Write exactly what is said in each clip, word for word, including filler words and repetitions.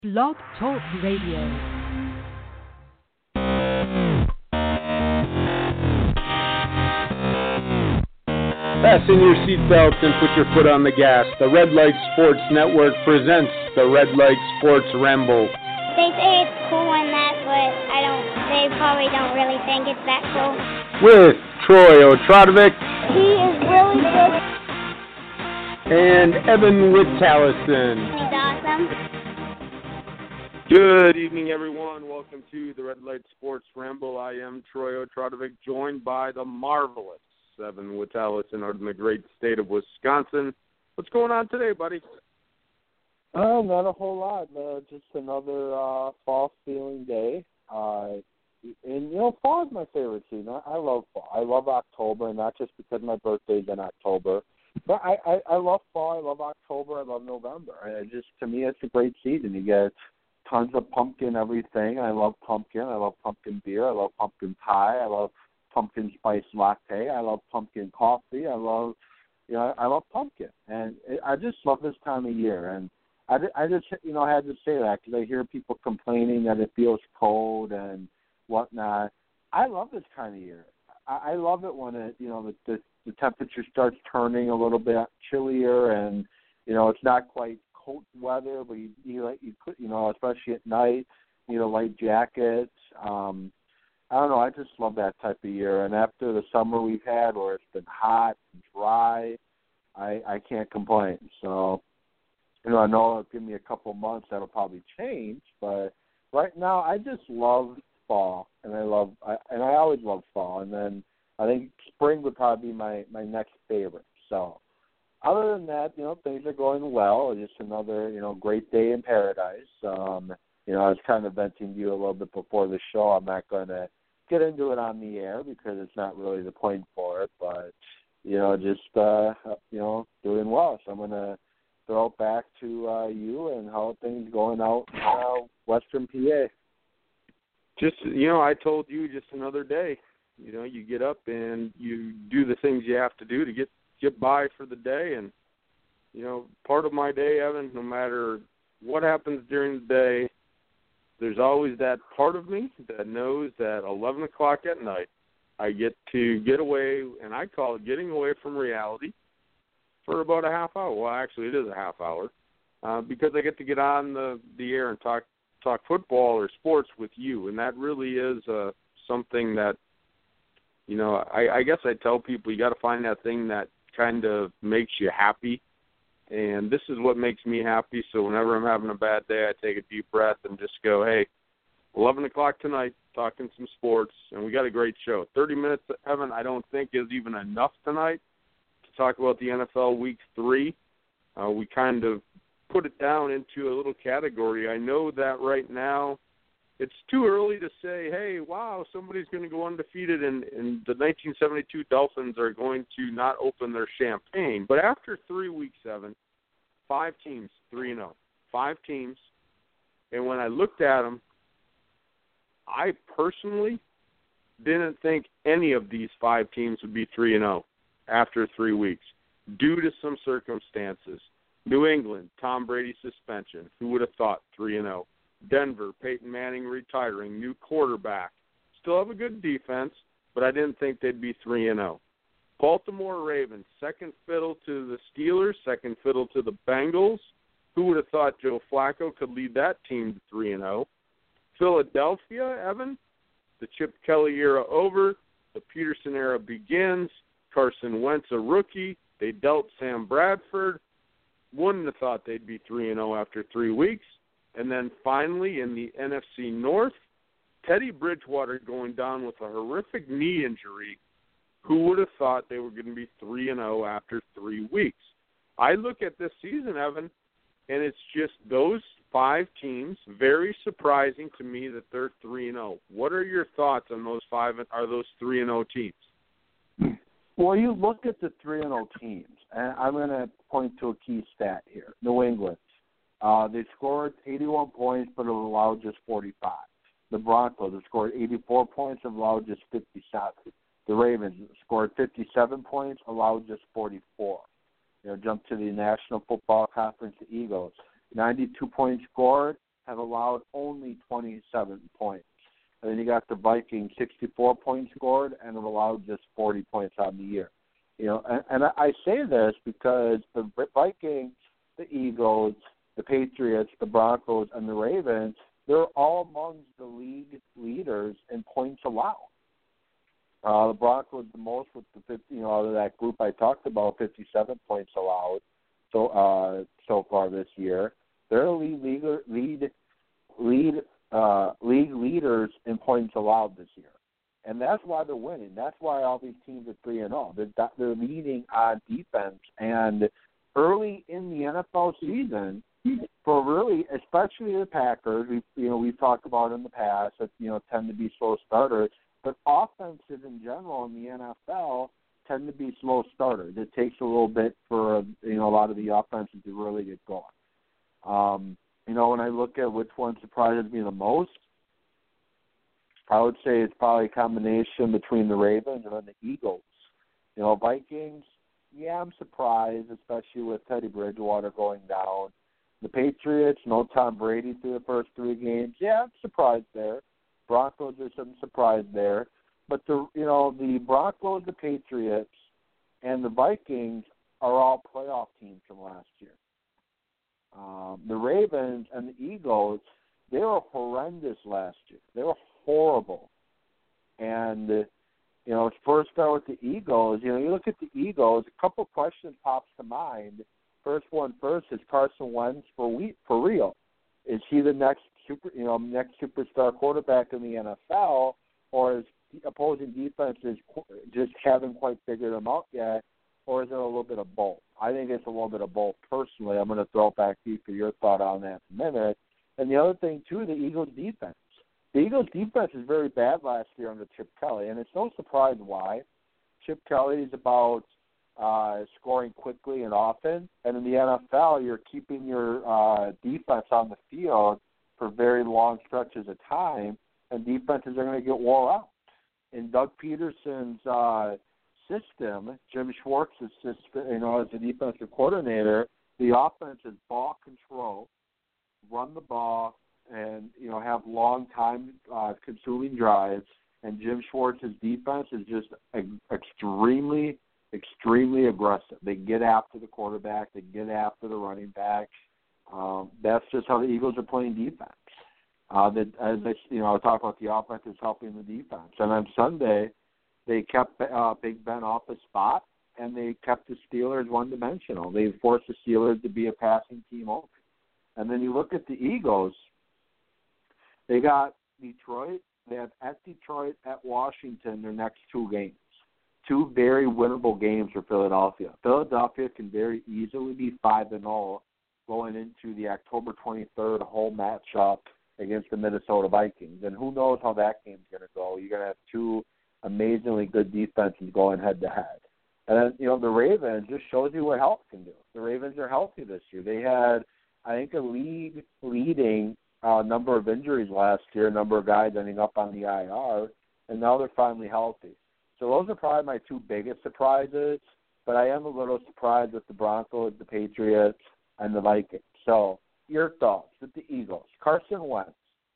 Blog Talk Radio. Fasten your seatbelts and put your foot on the gas. The Red Light Sports Network presents the Red Light Sports Ramble. They say it's cool and that, but I don't. They probably don't really think it's that cool. With Troy Otradovic. He is really good. And Evan Wittallison. He's awesome. Good evening, everyone. Welcome to the Red Light Sports Ramble. I am Troy Otradovic, joined by the marvelous Evan Wittallison out in the great state of Wisconsin. What's going on today, buddy? Uh, not a whole lot. Uh, just another uh, fall feeling day. Uh, and, you know, fall is my favorite season. I, I love fall. I love October, not just because my birthday's in October. But I, I, I love fall. I love October. I love November. I just, to me, it's a great season. You get tons of pumpkin everything. I love pumpkin. I love pumpkin beer. I love pumpkin pie. I love pumpkin spice latte. I love pumpkin coffee. I love, you know, I love pumpkin. And it, I just love this time of year. And I, I just, you know, I had to say that because I hear people complaining that it feels cold and whatnot. I love this kind of year. I, I love it when it, you know, the, the the temperature starts turning a little bit chillier, and you know, it's not quite cold weather, but you you like you put, you know, especially at night, you know, light jackets. Um, I don't know. I just love that type of year. And after the summer we've had, where it's been hot and dry, I I can't complain. So, you know, I know it'll give me a couple months that'll probably change, but right now I just love fall, and I love I, and I always love fall. And then I think spring would probably be my, my next favorite. So other than that, you know, things are going well. Just another, you know, great day in paradise. Um, you know, I was kind of venting to you a little bit before the show. I'm not going to get into it on the air because it's not really the point for it. But, you know, just, uh, you know, doing well. So I'm going to throw it back to uh, you and how are things going out in uh, Western P A. Just, you know, I told you just another day. You know, you get up and you do the things you have to do to get, get by for the day. And, you know, part of my day, Evan, no matter what happens during the day, there's always that part of me that knows that eleven o'clock at night, I get to get away, and I call it getting away from reality for about a half hour. Well, actually, it is a half hour uh, because I get to get on the, the air and talk talk football or sports with you. And that really is uh, something that, you know, I, I guess I tell people you got to find that thing that kind of makes you happy, and this is what makes me happy. So whenever I'm having a bad day, I take a deep breath and just go, hey, eleven o'clock tonight, talking some sports, and we got a great show. thirty minutes, Evan, I don't think is even enough tonight to talk about the N F L Week three. Uh, we kind of put it down into a little category. I know that right now, it's too early to say, hey, wow, somebody's going to go undefeated and, and the nineteen seventy-two Dolphins are going to not open their champagne. But after three weeks, Evan, five teams, three and oh. Five teams. And when I looked at them, I personally didn't think any of these five teams would be three and oh after three weeks due to some circumstances. New England, Tom Brady suspension. Who would have thought three and oh? Denver, Peyton Manning retiring, new quarterback. Still have a good defense, but I didn't think they'd be three and oh. Baltimore Ravens, second fiddle to the Steelers, second fiddle to the Bengals. Who would have thought Joe Flacco could lead that team to three and oh? Philadelphia, Evan, the Chip Kelly era over, the Peterson era begins. Carson Wentz, a rookie. They dealt Sam Bradford. Wouldn't have thought they'd be three and oh after three weeks. And then finally in the N F C North, Teddy Bridgewater going down with a horrific knee injury. Who would have thought they were going to be three and oh after three weeks? I look at this season, Evan, and it's just those five teams, very surprising to me that they're three and oh. What are your thoughts on those five, are those three and oh teams? Well, you look at the three and oh teams, and I'm going to point to a key stat here. New England. Uh, they scored eighty-one points, but allowed just forty-five. The Broncos have scored eighty-four points, allowed just fifty-seven. The Ravens scored fifty-seven points, allowed just forty-four. You know, jump to the National Football Conference, the Eagles. ninety-two points scored, have allowed only twenty-seven points. And then you got the Vikings, sixty-four points scored, and have allowed just forty points on the year. You know, and, and I say this because the Vikings, the Eagles, the Patriots, the Broncos, and the Ravens, they're all among the league leaders in points allowed. Uh, the Broncos the most with the fifty, you know, out of that group I talked about, fifty-seven points allowed. So uh, so far this year, they're the lead leader, lead lead uh, league leaders in points allowed this year, and that's why they're winning. That's why all these teams are three and zero. They're they're leading on defense, and early in the N F L season, for really, especially the Packers, we you know we've talked about in the past that you know tend to be slow starters. But offenses in general in the N F L tend to be slow starters. It takes a little bit for you know a lot of the offenses to really get going. Um, you know, when I look at which one surprises me the most, I would say it's probably a combination between the Ravens and the Eagles. You know, Vikings, yeah, I'm surprised, especially with Teddy Bridgewater going down. The Patriots, no Tom Brady through the first three games. Yeah, I'm surprised there. Broncos, there's some surprise there. But, the you know, the Broncos, the Patriots, and the Vikings are all playoff teams from last year. Um, the Ravens and the Eagles, they were horrendous last year. They were horrible. And, uh, you know, first start with the Eagles. You know, you look at the Eagles, a couple questions pops to mind. First one first is Carson Wentz for we, for real. Is he the next super, you know, next superstar quarterback in the N F L, or is the opposing defenses just haven't quite figured him out yet, or is it a little bit of both? I think it's a little bit of both. Personally, I'm going to throw it back to you for your thought on that in a minute. And the other thing too, the Eagles' defense. The Eagles' defense is very bad last year under Chip Kelly, and it's no surprise why. Chip Kelly is about uh, scoring quickly and often, and in the N F L, you're keeping your uh, defense on the field for very long stretches of time, and defenses are going to get wore out. In Doug Peterson's uh, system, Jim Schwartz's system, you know, as a defensive coordinator, the offense is ball control, run the ball, and you know have long time uh, consuming drives. And Jim Schwartz's defense is just extremely, extremely aggressive. They get after the quarterback, they get after the running back. Um, that's just how the Eagles are playing defense. Uh, that as I, you know, I talk about the offense is helping the defense. And on Sunday, they kept uh, Big Ben off the spot, and they kept the Steelers one-dimensional. They forced the Steelers to be a passing team only. And then you look at the Eagles. They got Detroit. They have at Detroit, at Washington, their next two games. Two very winnable games for Philadelphia. Philadelphia can very easily be five and oh going into the October twenty-third home matchup against the Minnesota Vikings. And who knows how that game's going to go. You're going to have two amazingly good defenses going head-to-head. And then, you know, the Ravens just shows you what health can do. The Ravens are healthy this year. They had, I think, a league-leading uh, number of injuries last year, a number of guys ending up on the I R, and now they're finally healthy. So those are probably my two biggest surprises, but I am a little surprised with the Broncos, the Patriots, and the Vikings. So your thoughts with the Eagles, Carson Wentz,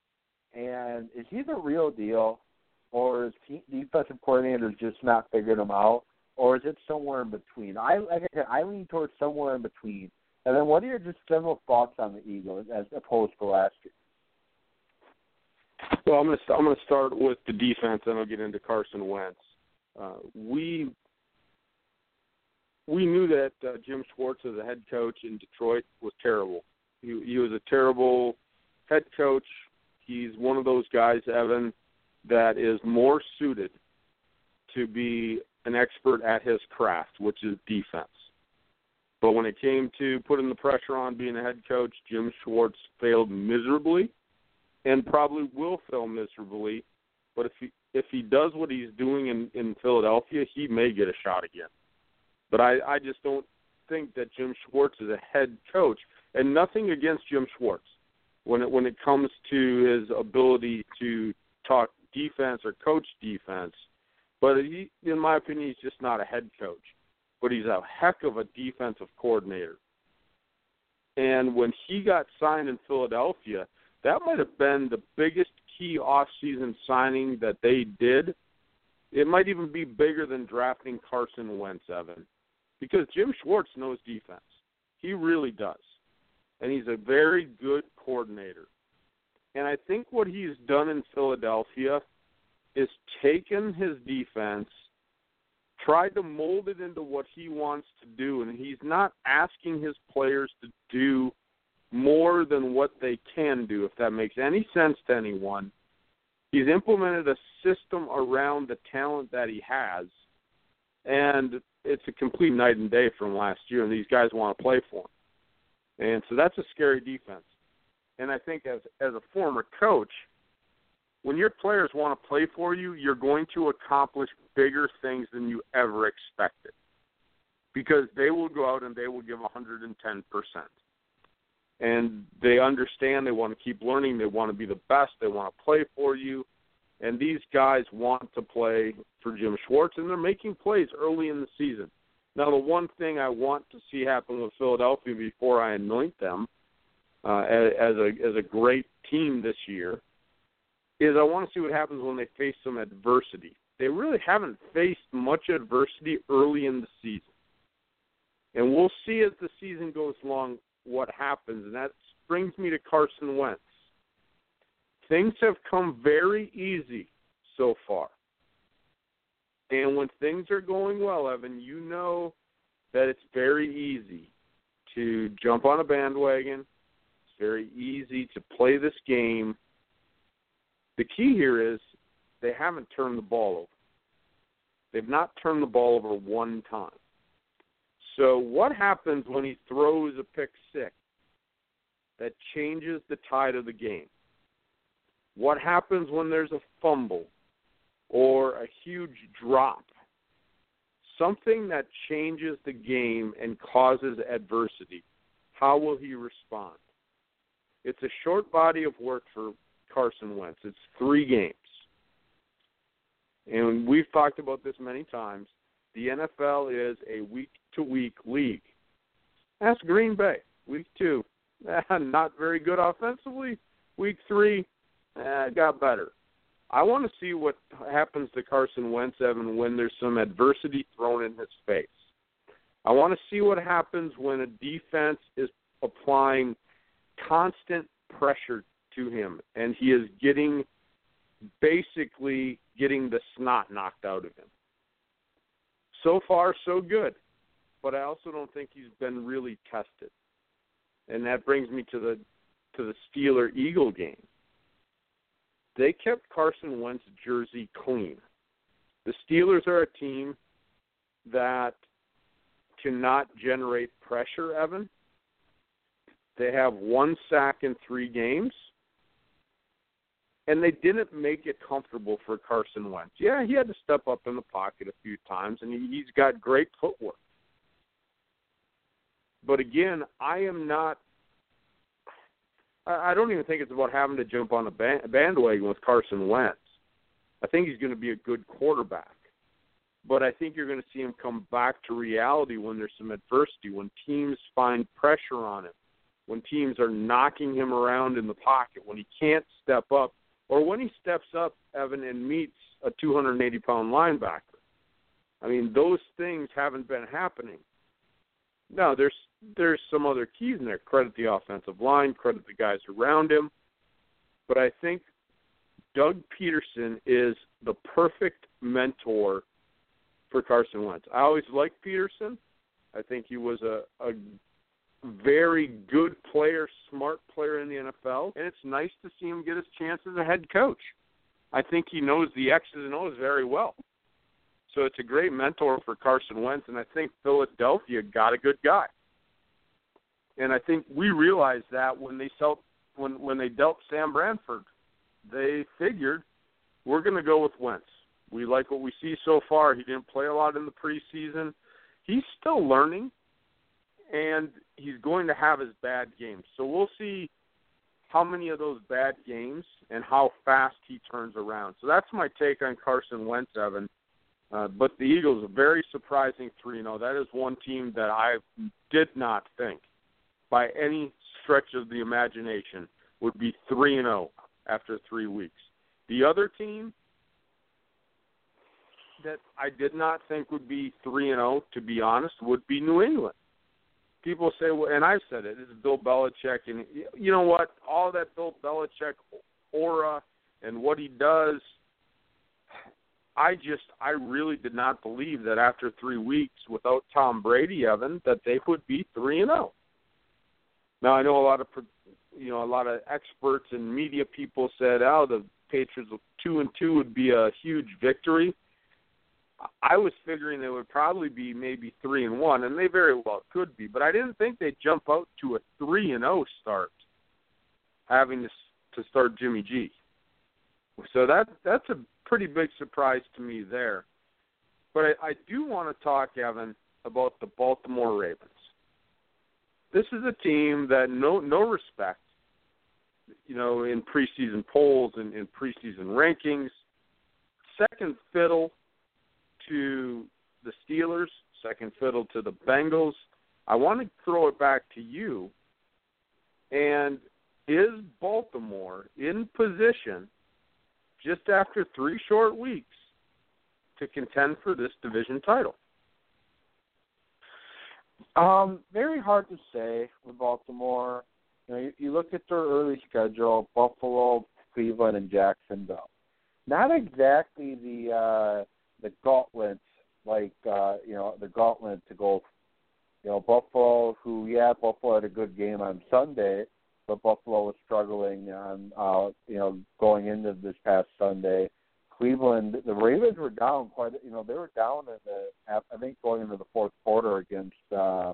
and is he the real deal, or is he, defensive coordinators just not figured him out, or is it somewhere in between? I like I said, I lean towards somewhere in between. And then what are your just general thoughts on the Eagles as opposed to last year? Well, I'm going to I'm going to start with the defense, and I'll get into Carson Wentz. Uh, we we knew that uh, Jim Schwartz as a head coach in Detroit was terrible. He, he was a terrible head coach. He's one of those guys, Evan, that is more suited to be an expert at his craft, which is defense. But when it came to putting the pressure on being a head coach, Jim Schwartz failed miserably and probably will fail miserably. But if he if he does what he's doing in, in Philadelphia, he may get a shot again. But I, I just don't think that Jim Schwartz is a head coach. And nothing against Jim Schwartz when it, when it comes to his ability to talk defense or coach defense. But he, in my opinion, he's just not a head coach. But he's a heck of a defensive coordinator. And when he got signed in Philadelphia, that might have been the biggest key off-season signing that they did. It might even be bigger than drafting Carson Wentz, Evan, because Jim Schwartz knows defense. He really does. And he's a very good coordinator. And I think what he's done in Philadelphia is taken his defense, tried to mold it into what he wants to do, and he's not asking his players to do more than what they can do, if that makes any sense to anyone. He's implemented a system around the talent that he has, and it's a complete night and day from last year, and these guys want to play for him. And so that's a scary defense. And I think as as a former coach, when your players want to play for you, you're going to accomplish bigger things than you ever expected, because they will go out and they will give one hundred ten percent. And they understand, they want to keep learning, they want to be the best, they want to play for you. And these guys want to play for Jim Schwartz, and they're making plays early in the season. Now, the one thing I want to see happen with Philadelphia before I anoint them uh, as a as a great team this year is I want to see what happens when they face some adversity. They really haven't faced much adversity early in the season. And we'll see as the season goes along what happens, and that brings me to Carson Wentz. Things have come very easy so far. And when things are going well, Evan, you know that it's very easy to jump on a bandwagon. It's very easy to play this game. The key here is they haven't turned the ball over. They've not turned the ball over one time. So what happens when he throws a pick six that changes the tide of the game? What happens when there's a fumble or a huge drop? Something that changes the game and causes adversity. How will he respond? It's a short body of work for Carson Wentz. It's three games. And we've talked about this many times. The N F L is a week-to-week league. Ask Green Bay. Week two, eh, not very good offensively. Week three, eh, got better. I want to see what happens to Carson Wentz, Evan, when there's some adversity thrown in his face. I want to see what happens when a defense is applying constant pressure to him, and he is getting, basically getting the snot knocked out of him. So far, so good, but I also don't think he's been really tested. And that brings me to the to the Steeler-Eagle game. They kept Carson Wentz's jersey clean. The Steelers are a team that cannot generate pressure, Evan. They have one sack in three games. And they didn't make it comfortable for Carson Wentz. Yeah, he had to step up in the pocket a few times, and he, he's got great footwork. But again, I am not – I don't even think it's about having to jump on a bandwagon with Carson Wentz. I think he's going to be a good quarterback. But I think you're going to see him come back to reality when there's some adversity, when teams find pressure on him, when teams are knocking him around in the pocket, when he can't step up. Or when he steps up, Evan, and meets a two hundred eighty pound linebacker. I mean, those things haven't been happening. No, there's there's some other keys in there. Credit the offensive line, credit the guys around him. But I think Doug Peterson is the perfect mentor for Carson Wentz. I always liked Peterson. I think he was a, a very good player, smart player in the N F L, and it's nice to see him get his chance as a head coach. I think he knows the X's and O's very well. So it's a great mentor for Carson Wentz, and I think Philadelphia got a good guy. And I think we realized that when they dealt, when, when they dealt Sam Bradford, they figured we're going to go with Wentz. We like what we see so far. He didn't play a lot in the preseason. He's still learning, and he's going to have his bad games. So we'll see how many of those bad games and how fast he turns around. So that's my take on Carson Wentz, Evan. Uh, but the Eagles are very surprising three and oh. That is one team that I did not think by any stretch of the imagination would be three and oh after three weeks. The other team that I did not think would be three and oh, to be honest, would be New England. People say, well, and I've said it, this is Bill Belichick, and you know what? All that Bill Belichick aura and what he does, I just, I really did not believe that after three weeks without Tom Brady, Evan, that they would be three and oh. Now I know a lot of, you know, a lot of experts and media people said, oh, the Patriots two and two would be a huge victory. I was figuring they would probably be maybe three and one, and they very well could be, but I didn't think they'd jump out to a three and oh start, having to to start Jimmy G. So that that's a pretty big surprise to me there. But I, I do want to talk, Evan, about the Baltimore Ravens. This is a team that no no respect, you know, in preseason polls and in preseason rankings, second fiddle to the Steelers, second fiddle to the Bengals. I want to throw it back to you. And is Baltimore in position just after three short weeks to contend for this division title? Um, very hard to say with Baltimore. You know, you, you look at their early schedule: Buffalo, Cleveland, and Jacksonville. Not exactly the uh, the gauntlet, like uh, you know, the gauntlet to go. You know, Buffalo, who yeah, Buffalo had a good game on Sunday, but Buffalo was struggling on uh, you know going into this past Sunday. Cleveland, the Ravens were down quite. You know, they were down in the. I think going into the fourth quarter against. Uh,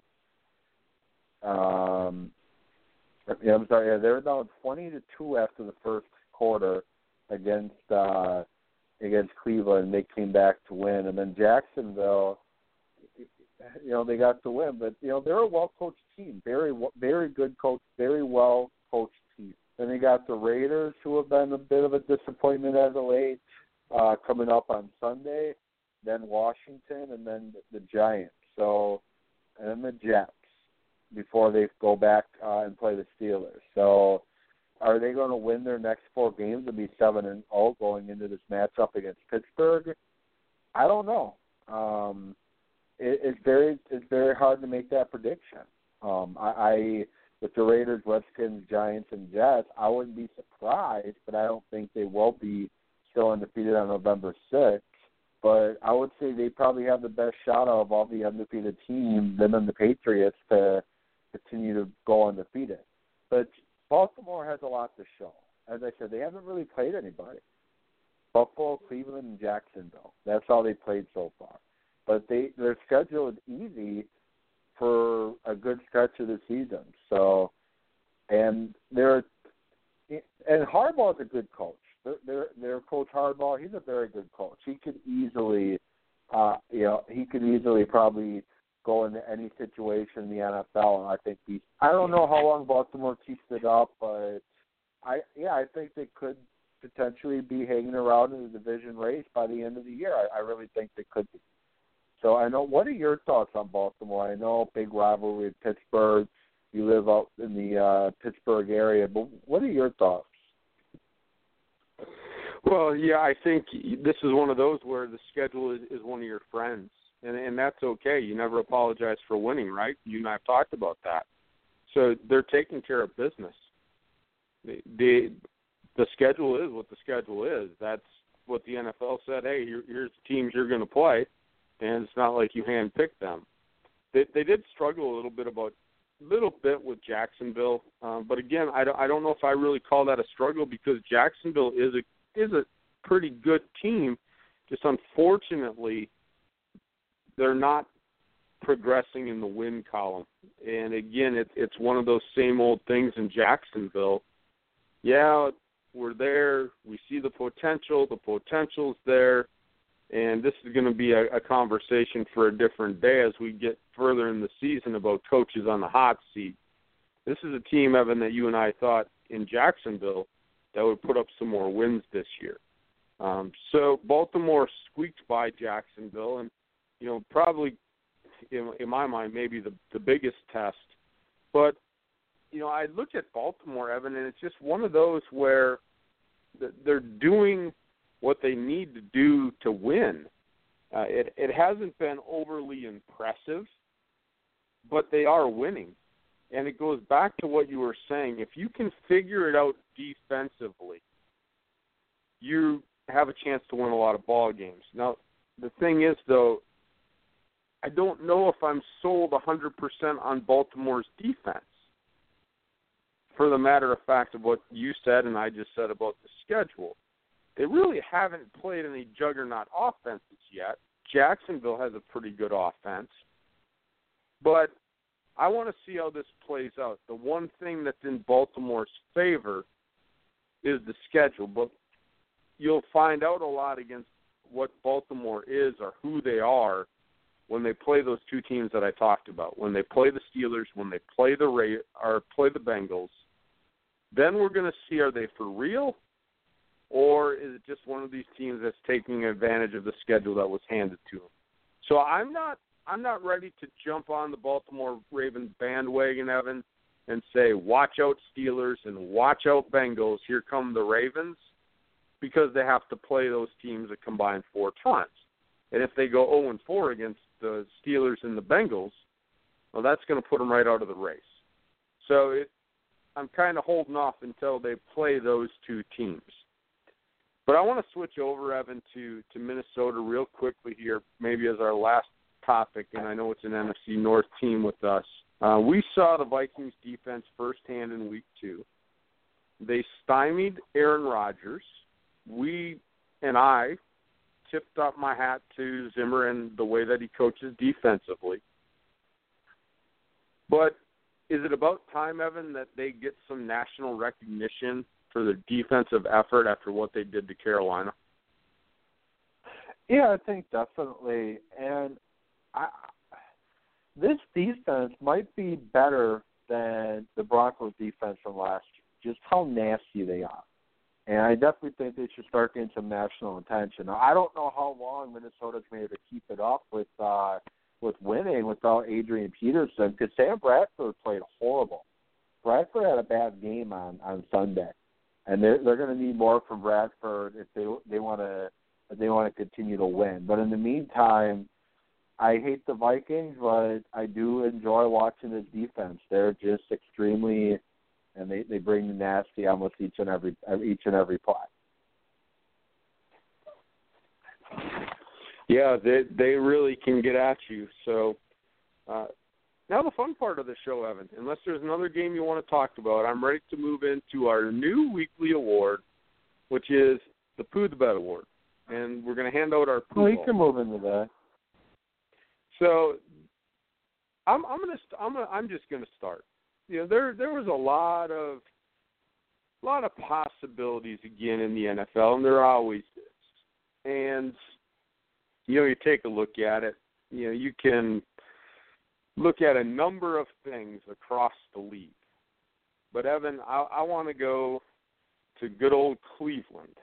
um, yeah, I'm sorry. Yeah, they were down twenty to two after the first quarter against uh, against Cleveland. They came back to win, and then Jacksonville. You know, they got to win, but you know they're a well coached team. Very, very good coach. Very well coached team. Then they got the Raiders, who have been a bit of a disappointment as of late. Uh, coming up on Sunday, then Washington, and then the Giants. So, and then the Jets before they go back uh, and play the Steelers. So, are they going to win their next four games and be seven and zero going into this matchup against Pittsburgh? I don't know. Um, it, it's very it's very hard to make that prediction. Um, I, I with the Raiders, Redskins, Giants, and Jets, I wouldn't be surprised, but I don't think they will be still undefeated on November sixth, but I would say they probably have the best shot out of all the undefeated teams, them and the Patriots, to continue to go undefeated. But Baltimore has a lot to show. As I said, they haven't really played anybody. Buffalo, Cleveland, and Jacksonville. That's all they played so far. But they their schedule is easy for a good stretch of the season. So, and they're and Harbaugh's a good coach. Their, their coach Harbaugh, he's a very good coach. He could easily, uh, you know, he could easily probably go into any situation in the N F L, and I think he. I don't know how long Baltimore keeps it up, but I, yeah, I think they could potentially be hanging around in the division race by the end of the year. I, I really think they could be. So I know. What are your thoughts on Baltimore? I know big rivalry with Pittsburgh. You live out in the uh, Pittsburgh area, but what are your thoughts? Well, yeah, I think this is one of those where the schedule is, is one of your friends, and, and that's okay. You never apologize for winning, right? You and I have talked about that. So they're taking care of business. The, the, the schedule is what the schedule is. That's what the N F L said, hey, here, here's the teams you're going to play, and it's not like you handpicked them. They, they did struggle a little bit about little bit with Jacksonville, um, but again, I don't, I don't know if I really call that a struggle because Jacksonville is a is a pretty good team. Just unfortunately, they're not progressing in the win column. And again, it, it's one of those same old things in Jacksonville. Yeah, we're there. We see the potential. The potential's there. And this is going to be a, a conversation for a different day as we get further in the season about coaches on the hot seat. This is a team, Evan, that you and I thought in Jacksonville that would put up some more wins this year. Um, so Baltimore squeaked by Jacksonville, and, you know, probably, in, in my mind, maybe the, the biggest test. But you know, I look at Baltimore, Evan, and it's just one of those where they're doing what they need to do to win. Uh, it, it hasn't been overly impressive, but they are winning. And it goes back to what you were saying. If you can figure it out defensively, you have a chance to win a lot of ball games. Now, the thing is, though, I don't know if I'm sold one hundred percent on Baltimore's defense, for the matter of fact of what you said and I just said about the schedule. They really haven't played any juggernaut offenses yet. Jacksonville has a pretty good offense. But I want to see how this plays out. The one thing that's in Baltimore's favor is the schedule. But you'll find out a lot against what Baltimore is or who they are when they play those two teams that I talked about. When they play the Steelers, when they play the Ra- or play the Bengals, then we're going to see, are they for real? Or is it just one of these teams that's taking advantage of the schedule that was handed to them? So I'm not I'm not ready to jump on the Baltimore Ravens bandwagon, Evan, and say, watch out Steelers and watch out Bengals. Here come the Ravens, because they have to play those teams a combined four times. And if they go oh and four against the Steelers and the Bengals, well, that's going to put them right out of the race. So it, I'm kind of holding off until they play those two teams. But I want to switch over, Evan, to, to Minnesota real quickly here, maybe as our last topic, and I know it's an N F C North team with us. Uh, we saw the Vikings defense firsthand in week two. They stymied Aaron Rodgers. We and I tipped up my hat to Zimmer and the way that he coaches defensively. But is it about time, Evan, that they get some national recognition for their defensive effort after what they did to Carolina? Yeah, I think definitely. And I, this defense might be better than the Broncos defense from last year, just how nasty they are. And I definitely think they should start getting some national attention. Now, I don't know how long Minnesota's going to be able to keep it up with uh, with winning without Adrian Peterson, because Sam Bradford played horrible. Bradford had a bad game on, on Sunday, and they're they're going to need more from Bradford if they they want to if they want to continue to win. But in the meantime, I hate the Vikings, but I do enjoy watching this defense. They're just extremely, and they, they bring the nasty almost each and every each and every play. Yeah, they they really can get at you. So uh, now the fun part of the show, Evan, unless there's another game you want to talk about, I'm ready to move into our new weekly award, which is the Pooh the Bet Award. And we're going to hand out our Pooh. Well, you can move into that. So I'm I'm gonna I'm gonna, I'm just gonna start. You know, there there was a lot of a lot of possibilities again in the N F L, and there always is. And you know, you take a look at it. You know, you can look at a number of things across the league. But Evan, I, I want to go to good old Cleveland,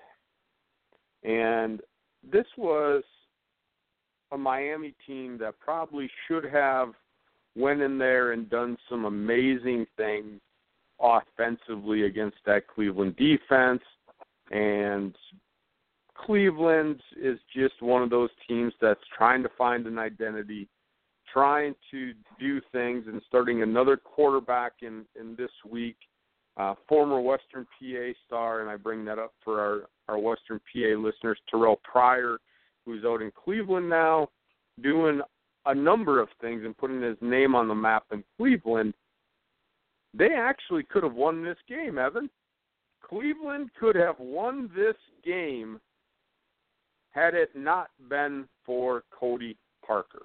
and this was a Miami team that probably should have went in there and done some amazing things offensively against that Cleveland defense. And Cleveland is just one of those teams that's trying to find an identity, trying to do things, and starting another quarterback in, in this week, uh, former Western P A star, and I bring that up for our, our Western P A listeners, Terrell Pryor, who's out in Cleveland now, doing a number of things and putting his name on the map in Cleveland. They actually could have won this game, Evan. Cleveland could have won this game had it not been for Cody Parker.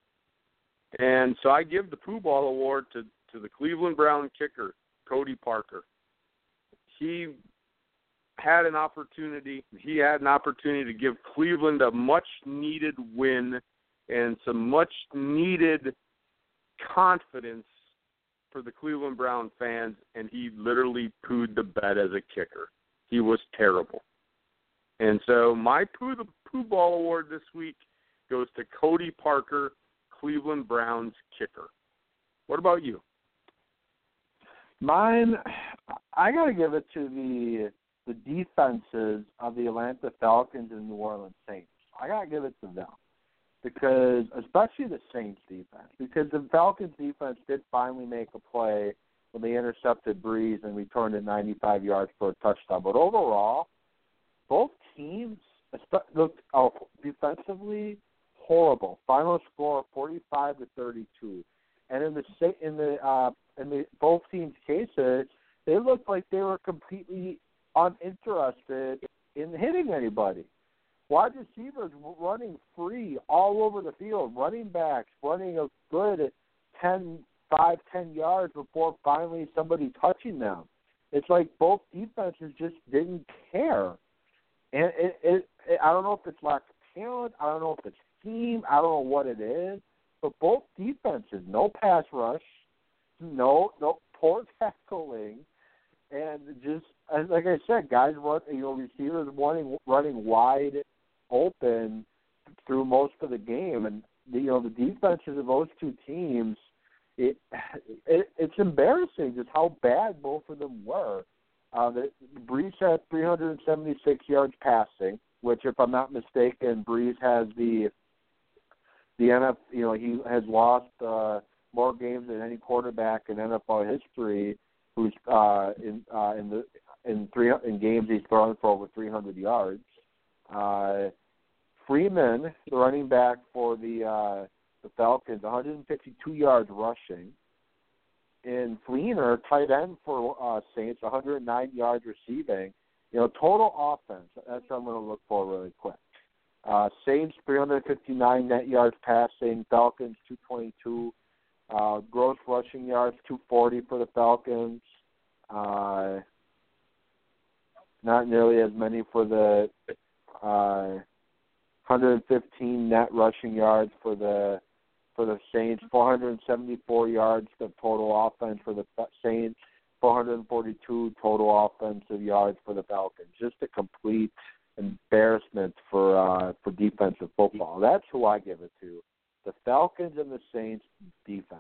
And so I give the Pooh Ball Award to, to the Cleveland Brown kicker, Cody Parker. He had an opportunity. He had an opportunity to give Cleveland a much-needed win and some much-needed confidence for the Cleveland Brown fans, and he literally pooed the bed as a kicker. He was terrible. And so my Pooh the Pooh Ball Award this week goes to Cody Parker, Cleveland Browns kicker. What about you? Mine, I got to give it to the the defenses of the Atlanta Falcons and New Orleans Saints. I got to give it to them because, especially the Saints defense, because the Falcons defense did finally make a play when they intercepted Breeze and returned it ninety-five yards for a touchdown. But overall, both teams looked oh, defensively horrible. Final score forty-five to thirty-two, and in the in the uh, in the both teams' cases, they looked like they were completely uninterested in hitting anybody. Wide receivers running free all over the field, running backs running a good ten, five, ten yards before finally somebody touching them. It's like both defenses just didn't care. And it, it, it, I don't know if it's lack of talent. I don't know if it's scheme. I don't know what it is. But both defenses, no pass rush, no no poor tackling, and just like I said, guys run, you know, receivers running running wide open through most of the game, and the, you know the defenses of those two teams, it, it it's embarrassing just how bad both of them were. Uh, the, Breeze had three hundred seventy-six yards passing, which, if I'm not mistaken, Breeze has the the N F L. You know, he has lost uh, more games than any quarterback in N F L history, who's uh, in uh, in the in three in games he's thrown for over three hundred yards. Uh, Freeman, the running back for the uh, the Falcons, one hundred fifty-two yards rushing. And Fleener, tight end for uh, Saints, one hundred nine yards receiving. You know, total offense. That's what I'm going to look for really quick. Uh, Saints, three hundred fifty-nine net yards passing. Falcons, two twenty-two. Uh, gross rushing yards, two forty for the Falcons. Uh, not nearly as many for the uh, one hundred fifteen net rushing yards for the for the Saints, four hundred seventy-four yards of total offense for the Saints, four hundred forty-two total offensive yards for the Falcons. Just a complete embarrassment for uh, for defensive football. That's who I give it to, the Falcons and the Saints defense.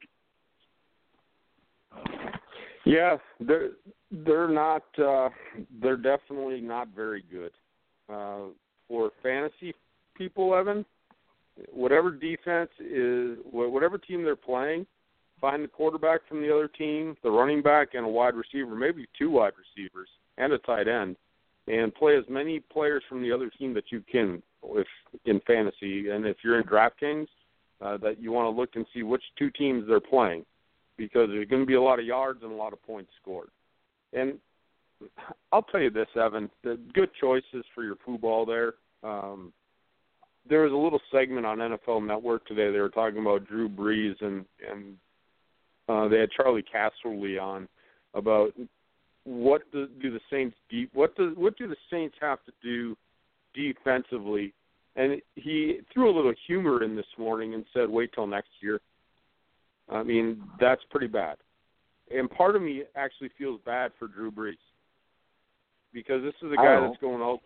Yeah, they're they're not. Uh, they're definitely not very good uh, for fantasy people, Evan. Whatever defense is, whatever team they're playing, find the quarterback from the other team, the running back, and a wide receiver, maybe two wide receivers, and a tight end, and play as many players from the other team that you can if in fantasy. And if you're in DraftKings, uh, that you want to look and see which two teams they're playing, because there's going to be a lot of yards and a lot of points scored. And I'll tell you this, Evan, the good choices for your football there. Um, There was a little segment on N F L Network today. They were talking about Drew Brees, and and uh, they had Charlie Casserly on about what do, do the Saints de- what do what do the Saints have to do defensively, and he threw a little humor in this morning and said, "Wait till next year." I mean, that's pretty bad, and part of me actually feels bad for Drew Brees because this is a guy that's going out.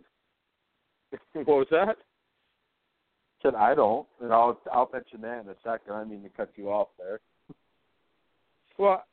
What was that? Said I don't, and I'll I'll mention that in a second. I didn't mean to cut you off there. Well,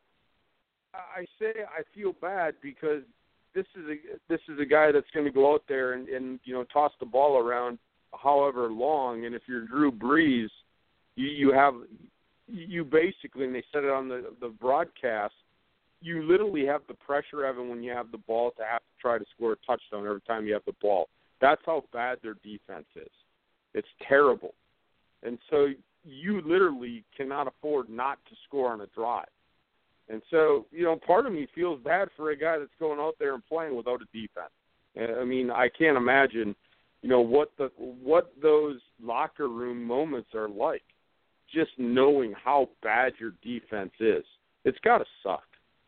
I say I feel bad because this is a this is a guy that's going to go out there and, and you know toss the ball around however long. And if you're Drew Brees, you you have you basically, and they said it on the the broadcast, you literally have the pressure, Evan, when you have the ball to have to try to score a touchdown every time you have the ball. That's how bad their defense is. It's terrible. And so you literally cannot afford not to score on a drive. And so, you know, part of me feels bad for a guy that's going out there and playing without a defense. I mean, I can't imagine, you know, what the what those locker room moments are like, just knowing how bad your defense is. It's got to suck.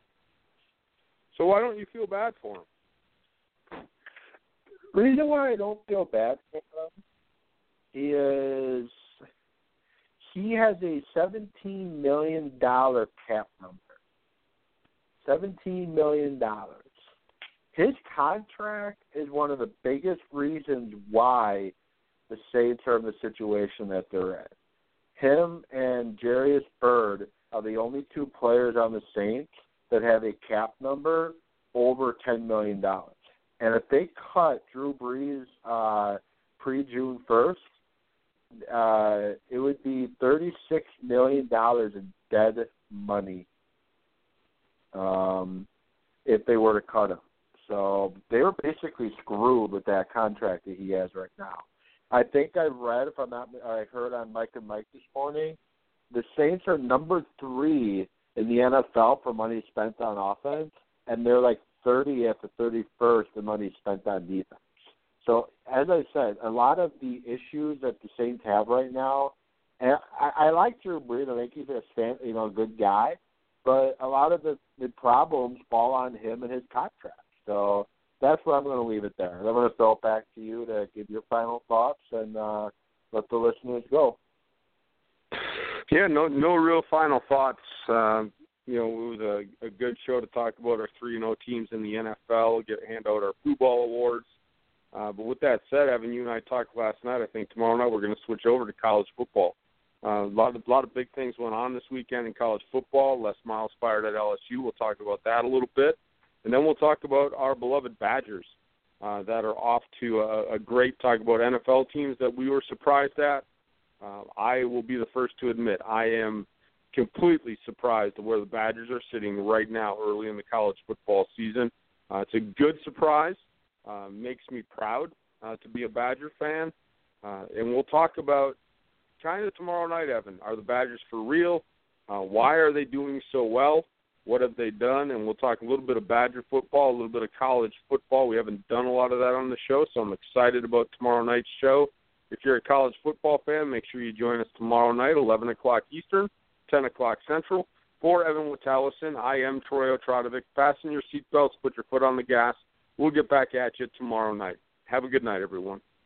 So why don't you feel bad for him? The reason why I don't feel bad for him is he has a seventeen million dollars cap number. seventeen million dollars. His contract is one of the biggest reasons why the Saints are in the situation that they're in. Him and Jarius Byrd are the only two players on the Saints that have a cap number over ten million dollars. And if they cut Drew Brees uh, pre-June first, uh, it would be thirty-six million dollars in dead money um, if they were to cut him. So they were basically screwed with that contract that he has right now. I think I read, if I'm not, I heard on Mike and Mike this morning, the Saints are number three in the N F L for money spent on offense, and they're like thirtieth or thirty-first in money spent on defense. So, as I said, a lot of the issues that the Saints have right now, and I, I like Drew Brees. I think he's a fan, you know, a good guy, but a lot of the, the problems fall on him and his contract. So that's where I'm going to leave it there. I'm going to throw it back to you to give your final thoughts and uh, let the listeners go. Yeah, no, no real final thoughts. Uh, you know, it was a, a good show to talk about our three and oh teams in the N F L, get hand out our Blue Ball Awards. Uh, but with that said, Evan, you and I talked last night. I think tomorrow night we're going to switch over to college football. Uh, a lot of a lot of big things went on this weekend in college football. Les Miles fired at L S U. We'll talk about that a little bit. And then we'll talk about our beloved Badgers uh, that are off to a, a great talk about N F L teams that we were surprised at. Uh, I will be the first to admit I am completely surprised at where the Badgers are sitting right now early in the college football season. Uh, it's a good surprise. Uh, makes me proud uh, to be a Badger fan. Uh, and we'll talk about kind of tomorrow night, Evan. Are the Badgers for real? Uh, why are they doing so well? What have they done? And we'll talk a little bit of Badger football, a little bit of college football. We haven't done a lot of that on the show, so I'm excited about tomorrow night's show. If you're a college football fan, make sure you join us tomorrow night, eleven o'clock Eastern, ten o'clock Central. For Evan Witalison, I am Troy Otradovic. Fasten your seatbelts, put your foot on the gas. We'll get back at you tomorrow night. Have a good night, everyone.